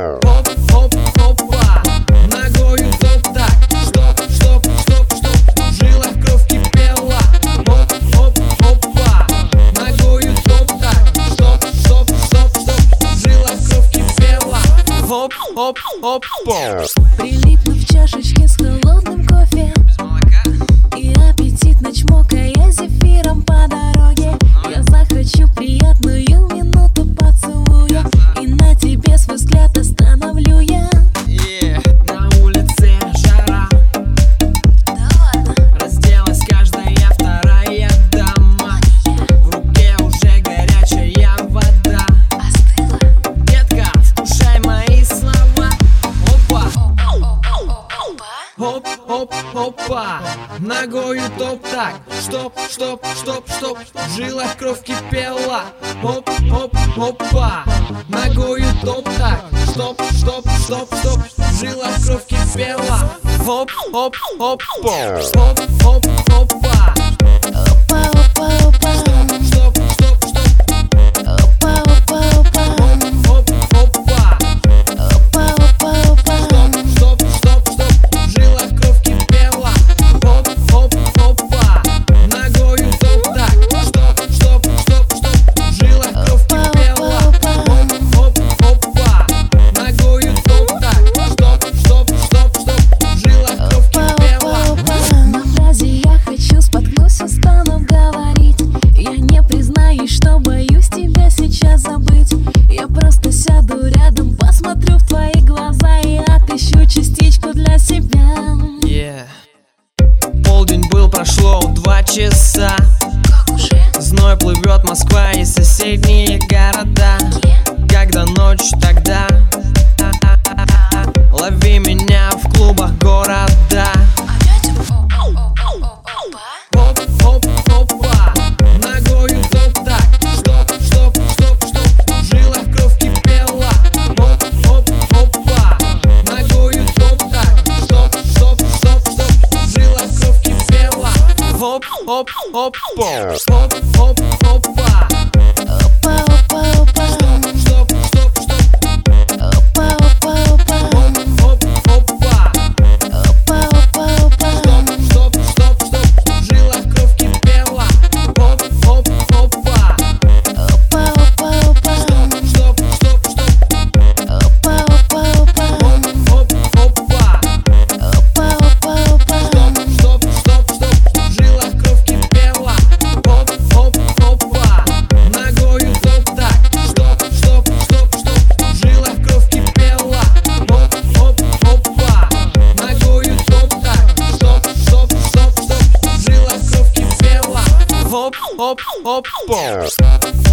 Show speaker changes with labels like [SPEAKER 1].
[SPEAKER 1] Хоп, хоп, хопа, ногою топ-так. Стоп, стоп, стоп, стоп, в жилах кровь кипела. Хоп, хоп, хопа, ногою топ-так. Стоп, стоп, стоп, стоп, в жилах кровь кипела. Хоп, хоп, хопа.
[SPEAKER 2] Прилипнув в чашечке с холодным кофе,
[SPEAKER 1] Без молока?
[SPEAKER 2] и аппетитно чмокая зефиром по дороге, я захочу приятную минуту поцелуя, и на тебе свой взгляд остановлю я.
[SPEAKER 1] На улице жара,
[SPEAKER 2] Да ладно,
[SPEAKER 1] разделась каждая вторая дама. В руке уже горячая вода.
[SPEAKER 2] остыла.
[SPEAKER 1] Детка, вкушай мои слова. Опа,
[SPEAKER 2] Опа.
[SPEAKER 1] хоп, хоп, хопа, ногою топ-так. Стоп, стоп, стоп, стоп, в жилах кровь кипела. Хоп, хоп, хопа, ногою топ-так. Стоп, стоп, стоп, стоп, в жилах кровь кипела. Хоп, хоп, хопа, хоп, хоп, хопа.
[SPEAKER 2] Опа, опа, опа.
[SPEAKER 1] Стоп, стоп, стоп,
[SPEAKER 2] Опа, опа, опа.
[SPEAKER 1] хоп, хопа.
[SPEAKER 2] Опа, опа, опа.
[SPEAKER 1] Стоп, стоп, стоп, в жилах кровь кипела. Хоп, хоп, хопа, ногою топ-так. Стоп, стоп, стоп, стоп, в жилах кровь кипела. Хоп, хоп, хопа, ногою топ-так. Стоп, стоп, стоп, стоп, в жилах кровь кипела.
[SPEAKER 2] На фразе «я хочу» споткнусь и стану говорить. Я не признаюсь, что боюсь тебя сейчас забыть. Я просто сяду рядом, посмотрю в твои глаза и отыщу частичку для себя.
[SPEAKER 1] Полдень был, прошло 2 часа.
[SPEAKER 2] Как уже?
[SPEAKER 1] Зной плывет Москва и соседние города. Когда ночь, тогда лови меня в клубах города.
[SPEAKER 2] Опять? Опа.
[SPEAKER 1] Хоп, хоп, хопа, ногою топ-так. Стоп, стоп, стоп, стоп, в жилах кровь кипела. Хоп, хоп, хопа, ногою топ-так. Стоп, стоп, стоп, стоп, в жилах кровь кипела. Хоп, хоп, хопа, хоп, хоп, хопа.
[SPEAKER 2] Опа, опа, опа.
[SPEAKER 1] Стоп, стоп, стоп,
[SPEAKER 2] Опа, опа, опа.
[SPEAKER 1] хоп, хоп, хопа.
[SPEAKER 2] Опа, опа, опа.
[SPEAKER 1] Стоп, стоп, стоп, в жилах кровь кипела. Хоп, хоп, хопа.
[SPEAKER 2] Опа, опа, опа.
[SPEAKER 1] Стоп, стоп, стоп,
[SPEAKER 2] Опа, опа, опа.
[SPEAKER 1] хоп, хопа.
[SPEAKER 2] Опа, опа, опа.
[SPEAKER 1] Стоп, стоп, стоп, в жилах кровь кипела. Хоп, хоп, хопа, ногою топ-так. Стоп, стоп, стоп, стоп, в жилах кровь кипела. Хоп, хоп, хопа, ногою топ-так. Стоп, стоп, стоп, стоп, в жилах кровь кипела. Хоп, хоп, хопа.